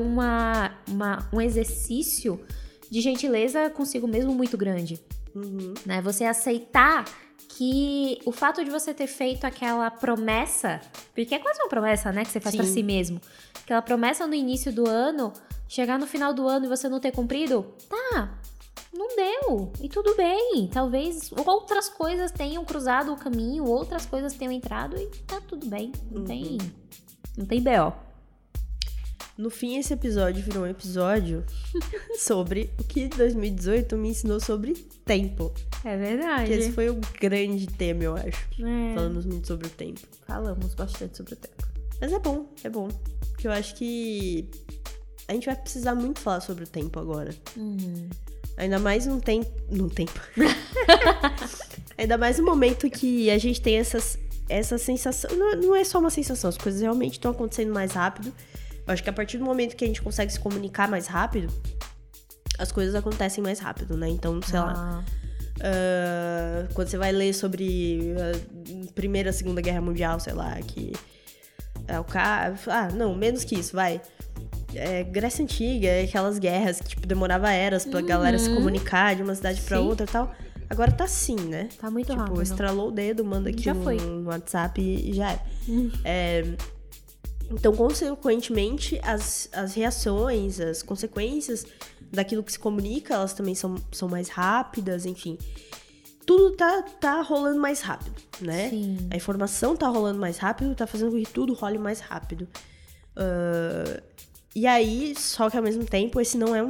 um exercício de gentileza consigo mesmo muito grande. Né? Você aceitar que o fato de você ter feito aquela promessa, porque é quase uma promessa, né, que você faz pra si mesmo, aquela promessa no início do ano, chegar no final do ano e você não ter cumprido, tá, não deu, e tudo bem, talvez outras coisas tenham cruzado o caminho, outras coisas tenham entrado e tá tudo bem, não tem B.O. No fim, esse episódio virou um episódio sobre o que 2018 me ensinou sobre tempo. É verdade. Que esse foi um grande tema, eu acho. Falamos muito sobre o tempo. Falamos bastante sobre o tempo. Mas é bom. Porque eu acho que a gente vai precisar muito falar sobre o tempo agora. Ainda mais num tempo. Ainda mais no momento que a gente tem essa sensação. Não é só uma sensação, as coisas realmente estão acontecendo mais rápido. Eu acho que a partir do momento que a gente consegue se comunicar mais rápido, as coisas acontecem mais rápido, né? Então, sei lá. Quando você vai ler sobre a Primeira, Segunda Guerra Mundial, sei lá, que é o cara... não, menos que isso, vai. Grécia Antiga, aquelas guerras que, tipo, demorava eras pra galera se comunicar de uma cidade pra outra e tal. Agora tá assim, né? Tá muito rápido. Tipo, estralou o dedo, manda aqui no WhatsApp e já era. Então, consequentemente, as reações, as consequências daquilo que se comunica, elas também são mais rápidas, enfim. Tudo tá rolando mais rápido, né? Sim. A informação tá rolando mais rápido, tá fazendo com que tudo role mais rápido. E aí, só que ao mesmo tempo, esse não é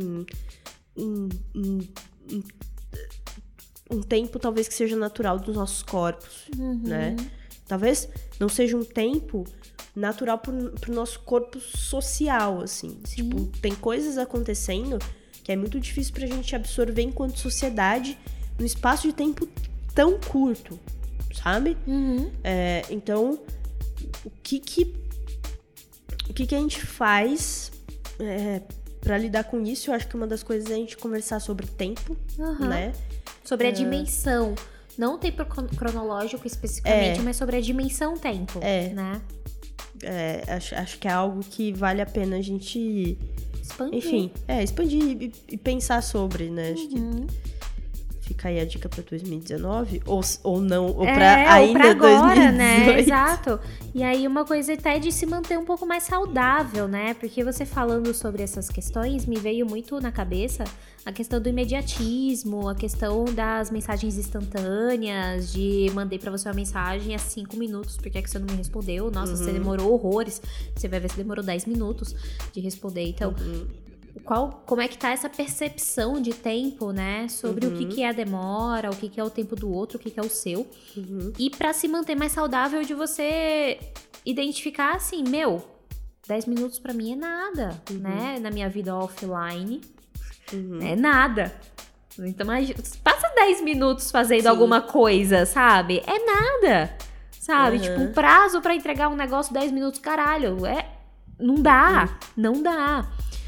um tempo, talvez, que seja natural dos nossos corpos, né? Talvez não seja um tempo natural pro nosso corpo social, assim. Sim. Tipo, tem coisas acontecendo que é muito difícil pra gente absorver enquanto sociedade num espaço de tempo tão curto, sabe? Então, o que a gente faz pra lidar com isso? Eu acho que uma das coisas é a gente conversar sobre tempo, né? Sobre a dimensão. Não o tempo cronológico especificamente, mas sobre a dimensão tempo, né? Acho que é algo que vale a pena a gente... Expandir. Enfim, expandir e pensar sobre, né? Acho que fica aí a dica pra 2019, ou não, ou pra ainda ou pra agora, 2018. né? Exato. E aí uma coisa até de se manter um pouco mais saudável, né? Porque você falando sobre essas questões, me veio muito na cabeça a questão do imediatismo, a questão das mensagens instantâneas, de mandei pra você uma mensagem há 5 minutos, por que é que você não me respondeu? Nossa, você demorou horrores, você vai ver se demorou 10 minutos de responder. Então, como é que tá essa percepção de tempo, né? Sobre o que é a demora, o que é o tempo do outro, o que é o seu. E pra se manter mais saudável, de você identificar assim, 10 minutos pra mim é nada, né? Na minha vida offline, é nada. Então, passa 10 minutos fazendo alguma coisa, sabe? É nada, sabe? Tipo, um prazo pra entregar um negócio 10 minutos, caralho, não dá, não dá.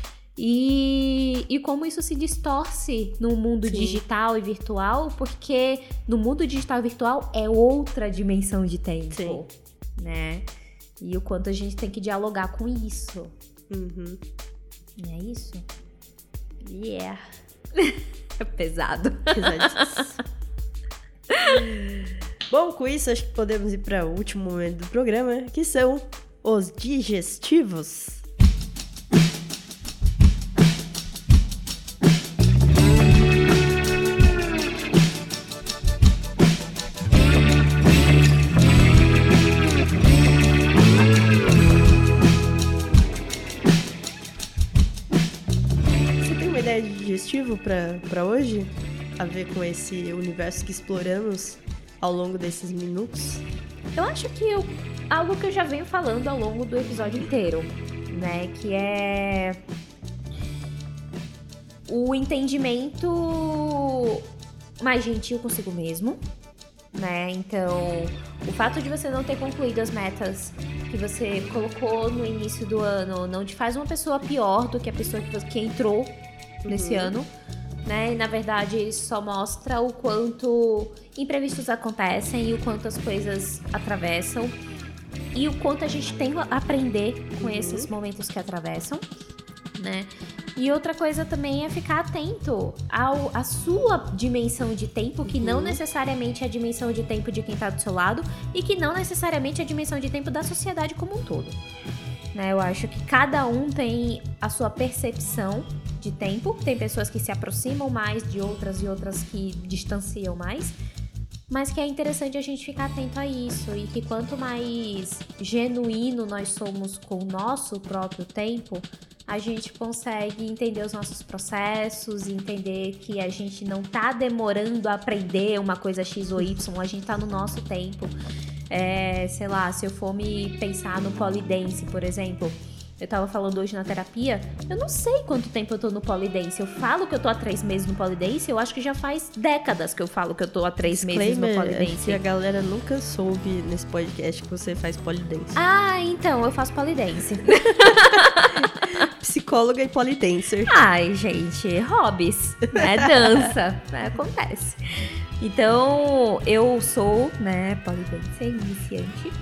E como isso se distorce no mundo digital e virtual, porque no mundo digital e virtual é outra dimensão de tempo, né? E o quanto a gente tem que dialogar com isso. E é isso. Yeah. Pesado. Pesadíssimo. Bom, com isso, acho que podemos ir para o último momento do programa, que são os digestivos. Você tem uma ideia de digestivo para hoje? A ver com esse universo que exploramos ao longo desses minutos? Eu acho que algo que eu já venho falando ao longo do episódio inteiro, né? Que é o entendimento mais gentil consigo mesmo, né? Então, o fato de você não ter concluído as metas que você colocou no início do ano não te faz uma pessoa pior do que a pessoa que entrou nesse ano. Né? E, na verdade, isso só mostra o quanto imprevistos acontecem e o quanto as coisas atravessam e o quanto a gente tem a aprender com esses momentos que atravessam, né? E outra coisa também é ficar atento à sua dimensão de tempo, que não necessariamente é a dimensão de tempo de quem tá do seu lado e que não necessariamente é a dimensão de tempo da sociedade como um todo. Né? Eu acho que cada um tem a sua percepção de tempo. Tem pessoas que se aproximam mais de outras e outras que distanciam mais. Mas que é interessante a gente ficar atento a isso. E que quanto mais genuíno nós somos com o nosso próprio tempo, a gente consegue entender os nossos processos, entender que a gente não tá demorando a aprender uma coisa X ou Y, a gente tá no nosso tempo. Sei lá, se eu for me pensar no polidense, por exemplo, eu tava falando hoje na terapia, eu não sei quanto tempo eu tô no polidense. Eu falo que eu tô há 3 meses no polidense, eu acho que já faz décadas que eu falo que eu tô há 3 meses no polidense. Que a galera nunca soube nesse podcast que você faz polidense. Ah, então, eu faço polidense. Psicóloga e polidancer. Ai, gente, hobbies, né? Dança, né? Acontece. Então, eu sou, né, polidencer iniciante.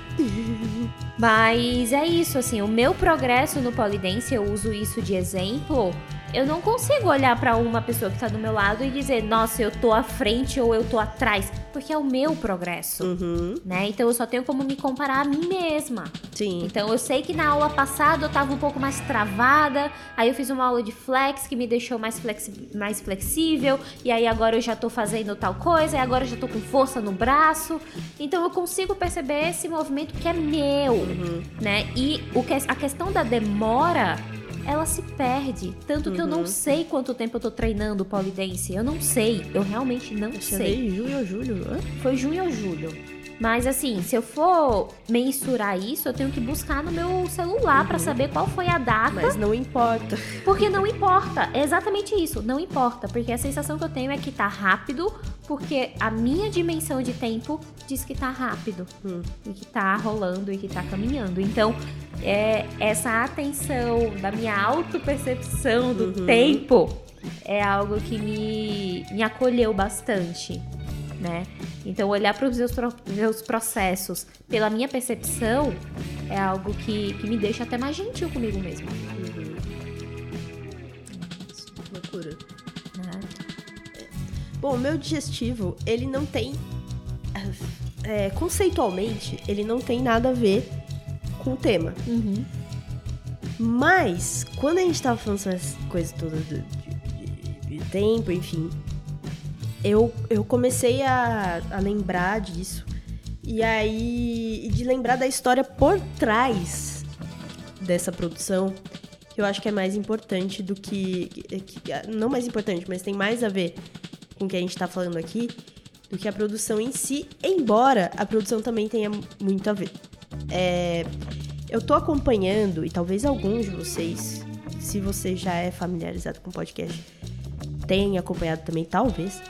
Mas é isso, assim, o meu progresso no polidense, eu uso isso de exemplo. Eu não consigo olhar pra uma pessoa que tá do meu lado e dizer, nossa, eu tô à frente ou eu tô atrás, porque é o meu progresso, né? Então eu só tenho como me comparar a mim mesma. Sim. Então eu sei que na aula passada eu tava um pouco mais travada, aí eu fiz uma aula de flex que me deixou mais flexível, e aí agora eu já tô fazendo tal coisa, e agora eu já tô com força no braço. Então eu consigo perceber esse movimento que é meu, né? E a questão da demora, ela se perde. Tanto que eu não sei quanto tempo eu tô treinando polidense. Eu não sei. Eu realmente não sei. Junho ou julho? Foi junho ou julho. Mas assim, se eu for mensurar isso, eu tenho que buscar no meu celular pra saber qual foi a data. Mas não importa. Porque não importa. É exatamente isso. Não importa. Porque a sensação que eu tenho é que tá rápido, porque a minha dimensão de tempo diz que tá rápido. E que tá rolando e que tá caminhando. Então, essa atenção da minha autopercepção do tempo é algo que me acolheu bastante, né? Então, olhar para os meus processos pela minha percepção é algo que me deixa até mais gentil comigo mesma. Loucura. Bom, o meu digestivo, ele não tem... conceitualmente, ele não tem nada a ver com o tema. Mas, quando a gente tava falando sobre essas coisas todas de tempo, enfim... Eu comecei a lembrar disso. E aí, de lembrar da história por trás dessa produção, que eu acho que é mais importante do que não mais importante, mas tem mais a ver com o que a gente tá falando aqui, do que a produção em si, embora a produção também tenha muito a ver. Eu tô acompanhando, e talvez alguns de vocês, se você já é familiarizado com o podcast, tenha acompanhado também, talvez...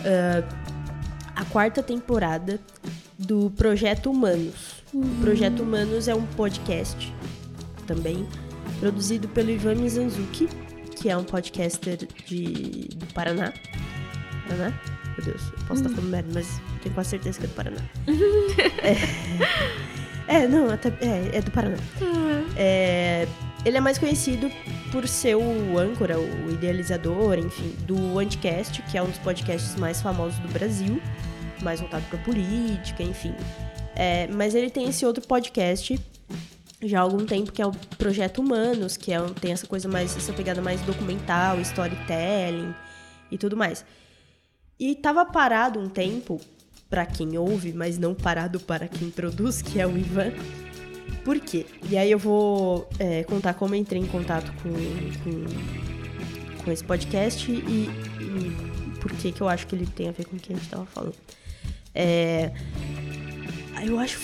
a 4ª temporada do Projeto Humanos. O Projeto Humanos é um podcast também produzido pelo Ivan Mizanzuki, que é um podcaster do Paraná. Paraná? Meu Deus, eu posso estar falando merda, mas tenho quase certeza que é do Paraná. É do Paraná. ele é mais conhecido por ser o âncora, o idealizador, enfim, do Anticast, que é um dos podcasts mais famosos do Brasil, mais voltado pra política, enfim. Mas ele tem esse outro podcast já há algum tempo, que é o Projeto Humanos, que tem essa coisa mais, essa pegada mais documental, storytelling e tudo mais. E tava parado um tempo pra quem ouve, mas não parado para quem produz, que é o Ivan. Por quê? E aí eu vou contar como eu entrei em contato com esse podcast e por que eu acho que ele tem a ver com o que a gente tava falando. Eu acho que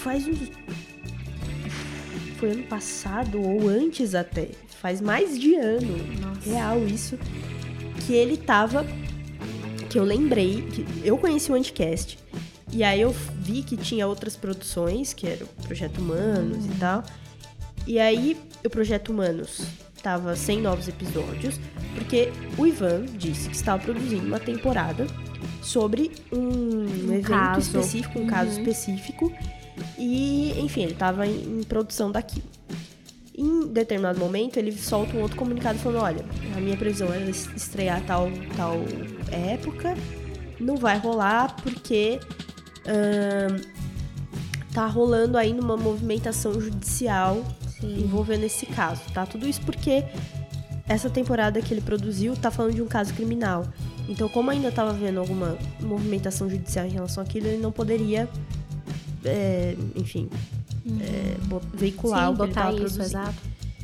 foi ano passado ou antes até. Faz mais de ano. Nossa. Real isso. Que ele tava... Que eu lembrei... Que eu conheci o Anticast. E aí eu vi que tinha outras produções, que era o Projeto Humanos e tal. E aí o Projeto Humanos tava sem novos episódios, porque o Ivan disse que estava produzindo uma temporada sobre um evento específico, um caso específico. E, enfim, ele tava em produção daquilo. Em determinado momento, ele solta um outro comunicado falando, olha, a minha previsão era estrear tal época, não vai rolar porque tá rolando ainda uma movimentação judicial envolvendo esse caso, tá? Tudo isso porque essa temporada que ele produziu tá falando de um caso criminal. Então, como ainda tava vendo alguma movimentação judicial em relação àquilo, ele não poderia... veicular o que ele tava produzindo. Exato.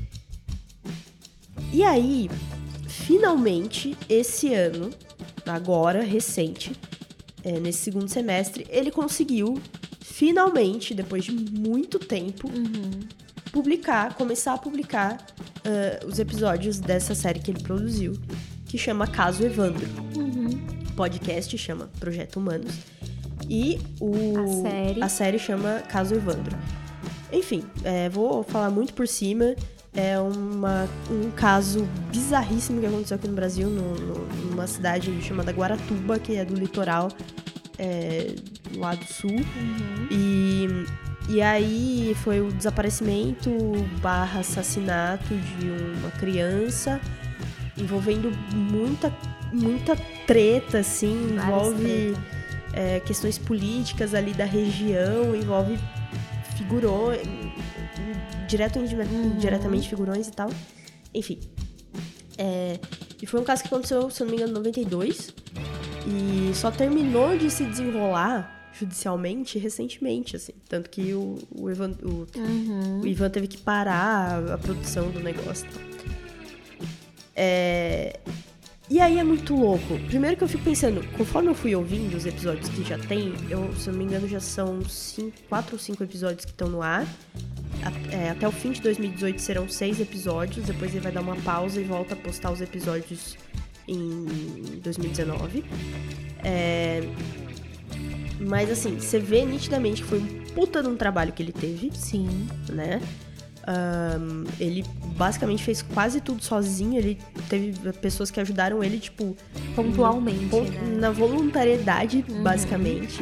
E aí, finalmente, esse ano, agora, recente, nesse segundo semestre, ele conseguiu, finalmente, depois de muito tempo, começar a publicar os episódios dessa série que ele produziu, que chama Caso Evandro. O podcast chama Projeto Humanos. E a série chama Caso Evandro. Enfim, vou falar muito por cima. É um caso bizarríssimo que aconteceu aqui no Brasil, numa cidade chamada Guaratuba, que é do litoral lá do sul. E aí foi o desaparecimento / assassinato de uma criança, envolvendo muita treta, assim, envolve... questões políticas ali da região, envolve figurões, diretamente figurões e tal. Enfim. E foi um caso que aconteceu, se eu não me engano, em 92. E só terminou de se desenrolar judicialmente recentemente, assim. Tanto que o Ivan teve que parar a produção do negócio e tal. E aí é muito louco. Primeiro que eu fico pensando, conforme eu fui ouvindo os episódios que já tem, se eu não me engano, já são 4 ou 5 episódios que estão no ar. Até o fim de 2018 serão 6 episódios, depois ele vai dar uma pausa e volta a postar os episódios em 2019. Mas assim, você vê nitidamente que foi um puta de um trabalho que ele teve. Sim. Né? Ele basicamente fez quase tudo sozinho. Ele teve pessoas que ajudaram ele, tipo... pontualmente, né? Na voluntariedade, basicamente.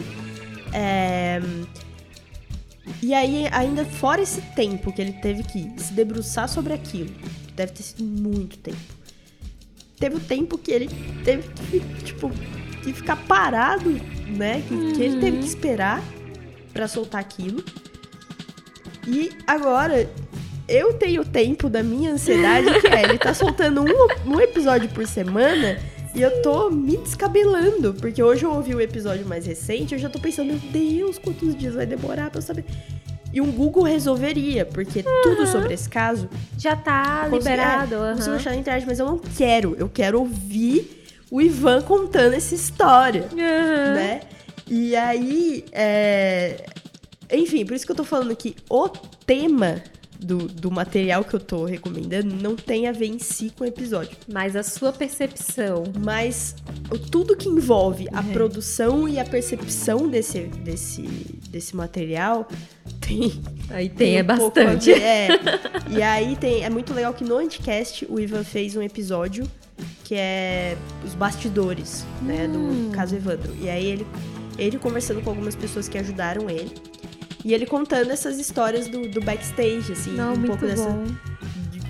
E aí, ainda fora esse tempo que ele teve que se debruçar sobre aquilo, que deve ter sido muito tempo, teve o tempo que ele teve que, tipo, que ficar parado, né? Que ele teve que esperar pra soltar aquilo. E agora... eu tenho o tempo da minha ansiedade, que ele tá soltando um episódio por semana, e eu tô me descabelando, porque hoje eu ouvi o episódio mais recente, eu já tô pensando, meu Deus, quantos dias vai demorar pra eu saber. E um Google resolveria, porque tudo sobre esse caso... já tá liberado. Você vai achar na internet, mas eu não quero. Eu quero ouvir o Ivan contando essa história, né? E aí, enfim, por isso que eu tô falando que o tema... Do material que eu tô recomendando não tem a ver em si com o episódio. Mas a sua percepção. Mas tudo que envolve a produção e a percepção desse material tem... aí tem bastante. E aí é muito legal que no Anticast o Ivan fez um episódio que é os bastidores, né, do caso Evandro. E aí ele conversando com algumas pessoas que ajudaram ele. E ele contando essas histórias do backstage, assim, não, um pouco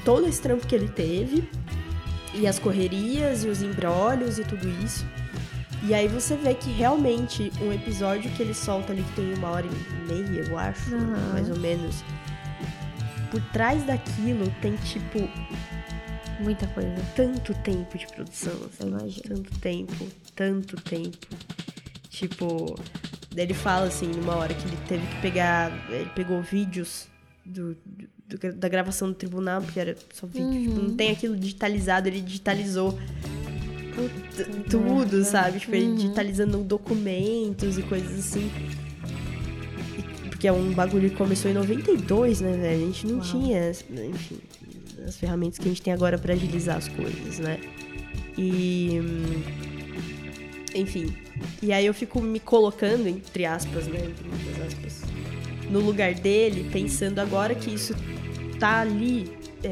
todo esse trampo que ele teve, e as correrias, e os embrólios, e tudo isso. E aí você vê que realmente um episódio que ele solta ali, que tem 1h30, eu acho, mais ou menos, por trás daquilo tem, tipo... Muita coisa. Tanto tempo de produção, assim. Eu imagino. Tanto tempo. Tipo, ele fala, assim, numa hora que ele teve que pegar... Ele pegou vídeos da gravação do tribunal, porque era só vídeo. Tipo, não tem aquilo digitalizado, ele digitalizou tudo, sabe? Tipo, ele digitalizando documentos e coisas assim. Porque é um bagulho que começou em 92, né, velho? A gente não tinha, enfim, as ferramentas que a gente tem agora pra agilizar as coisas, né? E... Enfim. E aí eu fico me colocando, entre aspas, né? Entre muitas aspas, no lugar dele, pensando agora que isso tá ali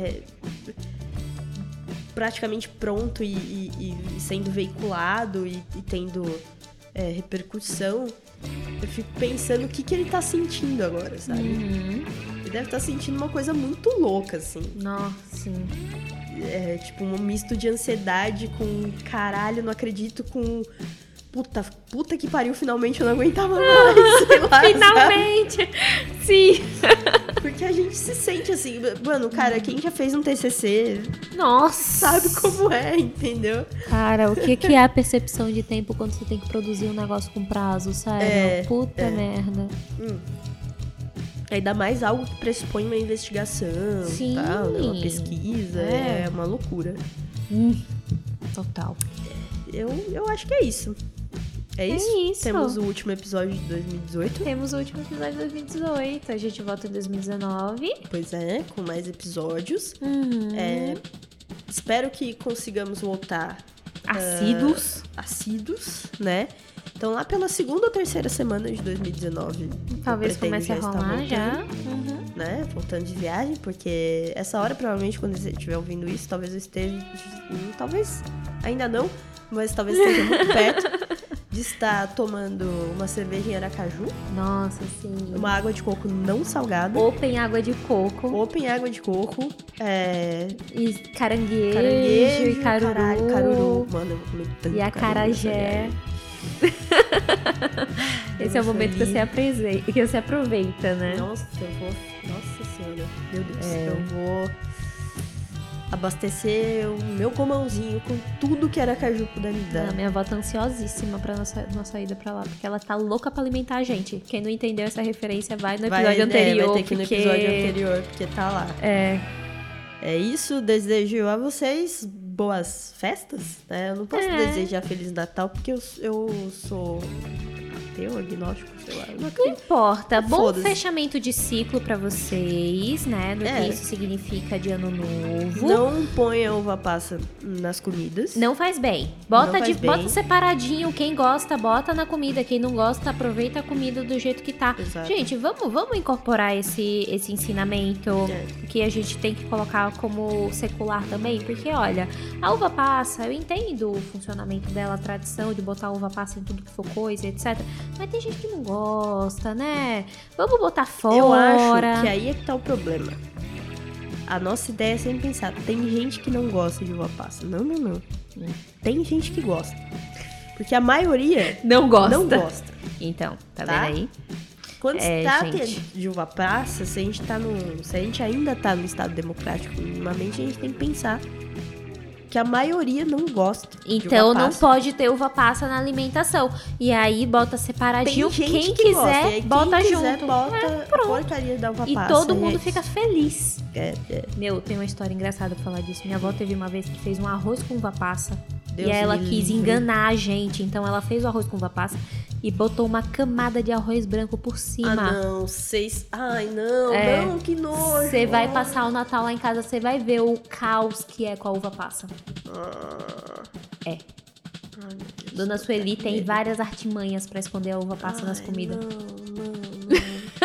praticamente pronto e sendo veiculado e tendo repercussão, eu fico pensando o que ele tá sentindo agora, sabe? Ele deve estar sentindo uma coisa muito louca, assim. Nossa, sim. Tipo, um misto de ansiedade com caralho, não acredito, com... Puta que pariu, finalmente eu não aguentava mais, sei lá, finalmente! Sabe? Sim! Porque a gente se sente assim, mano, cara, quem já fez um TCC... Nossa! Sabe como é, entendeu? Cara, o que é a percepção de tempo quando você tem que produzir um negócio com prazo, sério? Puta merda. Ainda mais algo que pressupõe uma investigação, sim, tal, né? Uma pesquisa, é uma loucura. Total. Eu acho que é isso. É isso? Temos o último episódio de 2018. Temos o último episódio de 2018. A gente volta em 2019. Pois é, com mais episódios. Espero que consigamos voltar... Assíduos, né? Então lá pela 2ª ou 3ª semana de 2019. Talvez comece a rolar já. Né? Voltando de viagem, porque essa hora, provavelmente, quando você estiver ouvindo isso, talvez eu esteja... Talvez ainda não, mas talvez esteja muito perto de estar tomando uma cerveja em Aracaju. Nossa, sim. Uma água de coco não salgada. Open água de coco. E caranguejo e caruru. Caruru. Mano, eu vou comer tanto. E acarajé. Esse é o momento que você aproveita, né? Nossa senhora. Meu Deus. Eu vou abastecer o meu comãozinho com tudo que Aracaju puder me dar. Minha avó tá ansiosíssima pra nossa ida pra lá, porque ela tá louca pra alimentar a gente. Quem não entendeu essa referência, vai no episódio anterior. Vai ter que ir no episódio anterior, porque tá lá. É isso, desejo a vocês boas festas, né? Eu não posso desejar Feliz Natal, porque eu sou ateu, agnóstico, sei lá. Não importa. Bom fechamento de ciclo pra vocês, né? Do que isso significa de ano novo. Não ponha uva passa nas comidas. Não faz bem. Bota separadinho. Quem gosta, bota na comida. Quem não gosta, aproveita a comida do jeito que tá. Exato. Gente, vamos incorporar esse ensinamento que a gente tem que colocar como secular também. Porque, olha, a uva passa, eu entendo o funcionamento dela, a tradição de botar uva passa em tudo que for coisa, etc. Mas tem gente que não gosta, né? Vamos botar fora. Eu acho que aí é que tá o problema. A nossa ideia é sempre pensar, tem gente que não gosta de uva passa. Não. Tem gente que gosta. Porque a maioria não gosta. Então, tá vendo aí? Quando se trata de uva passa, se a gente ainda tá no Estado democrático minimamente, a gente tem que pensar que a maioria não gosta. Então não pode ter uva passa na alimentação. E aí bota separadinho. Quem quiser, bota junto. Bota porcaria da uva passa. E todo mundo fica feliz. Meu, tem uma história engraçada pra falar disso. Minha avó teve uma vez que fez um arroz com uva passa. E ela quis enganar a gente. Então ela fez o arroz com uva passa e botou uma camada de arroz branco por cima. Ai, não, que nojo. Você vai passar o Natal lá em casa, você vai ver o caos que é com a uva passa. Ai, Dona Sueli tem várias artimanhas pra esconder a uva passa nas comidas. Não.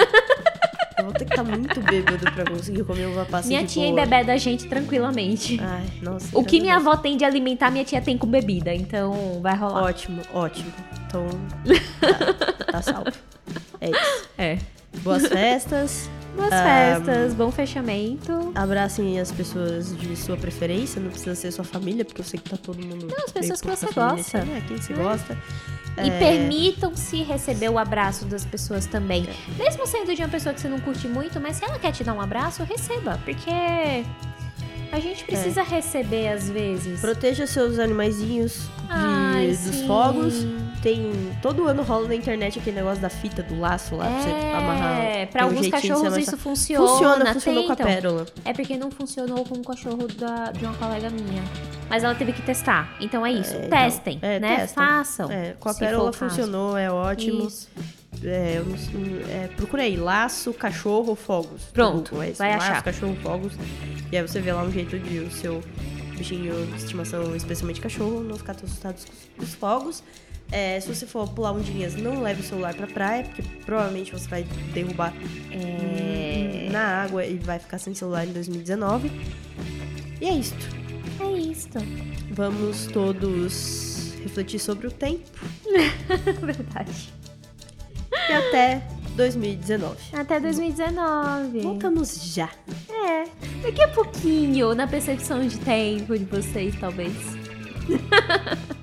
Eu vou ter que estar muito bêbado pra conseguir comer uva passa. Minha tia embebeda a gente tranquilamente. Ai, nossa. O que minha avó tem de alimentar, minha tia tem com bebida. Então vai rolar. Ótimo. Então tá salvo. É isso. É. Boas festas. Boas festas, bom fechamento. Abracem as pessoas de sua preferência, não precisa ser sua família, porque eu sei que tá todo mundo... Não, as pessoas que você família, gosta. Quem você gosta. E permitam-se receber o abraço das pessoas também. Mesmo sendo de uma pessoa que você não curte muito, mas se ela quer te dar um abraço, receba. Porque a gente precisa receber às vezes. Proteja seus animaizinhos dos fogos. Todo ano rola na internet aquele negócio da fita, do laço lá, pra você amarrar. Pra alguns cachorros isso funciona. Funcionou com a Pérola. É porque não funcionou com o cachorro de uma colega minha. Mas ela teve que testar. Então é isso. Testem, né? Testem. Façam. Com a Pérola funcionou, é ótimo. Isso. Procura aí, laço, cachorro, fogos. Pronto, vai laço, achar. Cachorro, fogos. E aí você vê lá um jeito de o seu bichinho de estimação, especialmente cachorro, não ficar tão assustado com os fogos. Se você for pular ondinhas, não leve o celular pra praia, porque provavelmente você vai derrubar na água e vai ficar sem celular em 2019. E é isto. É isto. Vamos todos refletir sobre o tempo. Verdade. E até 2019. Até 2019. Voltamos já. Daqui a pouquinho, na percepção de tempo de vocês, talvez.